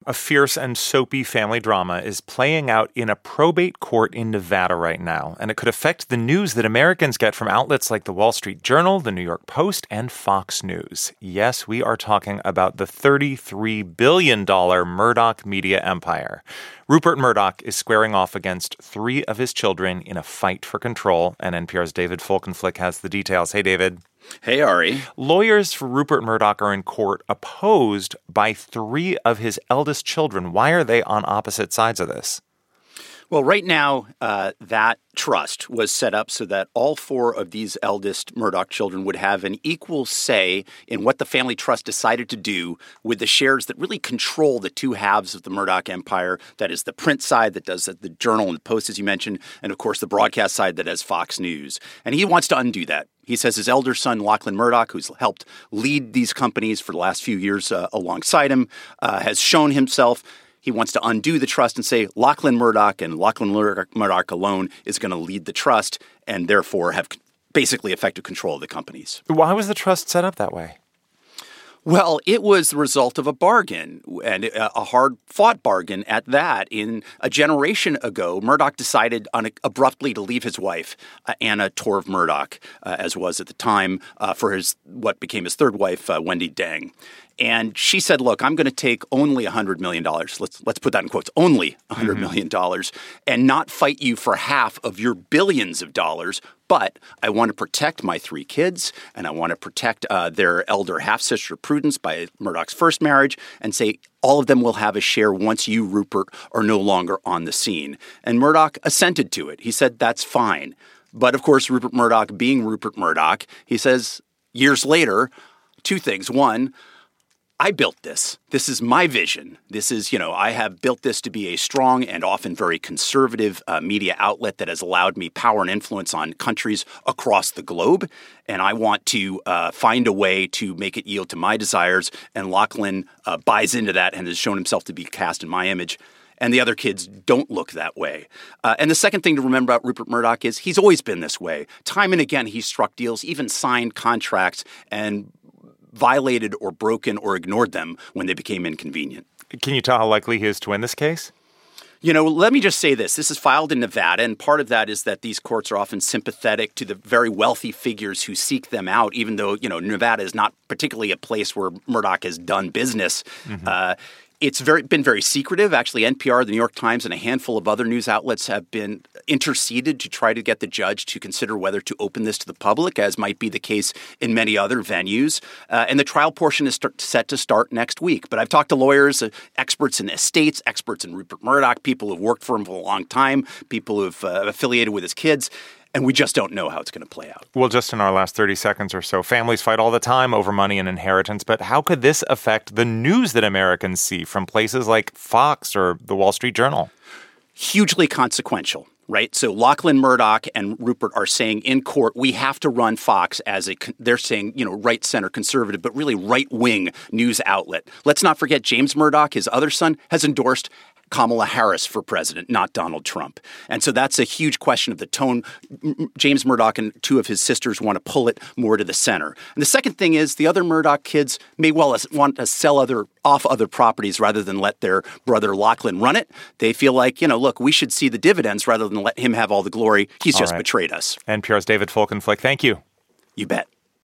A fierce and soapy family drama is playing out in a probate court in Nevada right now, and it could affect the news that Americans get from outlets like the Wall Street Journal, the New York Post, and Fox News. Yes, we are talking about the $33 billion Murdoch media empire. Rupert Murdoch is squaring off against 3 of his children in a fight for control, and NPR's David Folkenflik has the details. Hey, David. Hey, Ari. Lawyers for Rupert Murdoch are in court opposed by 3 of his eldest children. Why are they on opposite sides of this? Well, right now, that trust was set up so that all 4 of these eldest Murdoch children would have an equal say in what the family trust decided to do with the shares that really control the 2 halves of the Murdoch empire. That is the print side that does the Journal and the Post, as you mentioned, and of course the broadcast side that has Fox News. And he wants to undo that. He says his elder son, Lachlan Murdoch, who's helped lead these companies for the last few years alongside him, has shown himself. He wants to undo the trust and say Lachlan Murdoch and Lachlan Murdoch alone is going to lead the trust and therefore have basically effective control of the companies. Why was the trust set up that way? Well, it was the result of a bargain, and a hard-fought bargain at that. In a generation ago, Murdoch decided abruptly to leave his wife, Anna Torv Murdoch, as was at the time, for what became his 3rd wife, Wendy Dang. And she said, look, I'm going to take only $100 million. Let's put that in quotes, only $100 million, and not fight you for half of your billions of dollars. But I want to protect my 3 kids, and I want to protect their elder half-sister, Prudence, by Murdoch's first marriage, and say all of them will have a share once you, Rupert, are no longer on the scene. And Murdoch assented to it. He said, that's fine. But, of course, Rupert Murdoch being Rupert Murdoch, he says years later, 2 things. One, I built this. This is my vision. This is, I have built this to be a strong and often very conservative media outlet that has allowed me power and influence on countries across the globe. And I want to find a way to make it yield to my desires. And Lachlan buys into that and has shown himself to be cast in my image. And the other kids don't look that way. And the second thing to remember about Rupert Murdoch is he's always been this way. Time and again, he's struck deals, even signed contracts, and violated or broken or ignored them when they became inconvenient. Can you tell how likely he is to win this case? Let me just say this. This is filed in Nevada, and part of that is that these courts are often sympathetic to the very wealthy figures who seek them out, even though, Nevada is not particularly a place where Murdoch has done business. Mm-hmm. It's been very secretive. Actually, NPR, the New York Times, and a handful of other news outlets have been interceded to try to get the judge to consider whether to open this to the public, as might be the case in many other venues. And the trial portion is set to start next week. But I've talked to lawyers, experts in estates, experts in Rupert Murdoch, people who've worked for him for a long time, people who've affiliated with his kids. And we just don't know how it's going to play out. Well, just in our last 30 seconds or so, families fight all the time over money and inheritance. But how could this affect the news that Americans see from places like Fox or the Wall Street Journal? Hugely consequential, right? So Lachlan Murdoch and Rupert are saying in court, we have to run Fox as they're saying, right center conservative, but really right wing news outlet. Let's not forget James Murdoch, his other son, has endorsed Kamala Harris for president, not Donald Trump. And so that's a huge question of the tone. James Murdoch and 2 of his sisters want to pull it more to the center. And the second thing is the other Murdoch kids may well want to sell off other properties rather than let their brother Lachlan run it. They feel like, look, we should see the dividends rather than let him have all the glory. He's just betrayed us. NPR's David Folkenflik, thank you. You bet.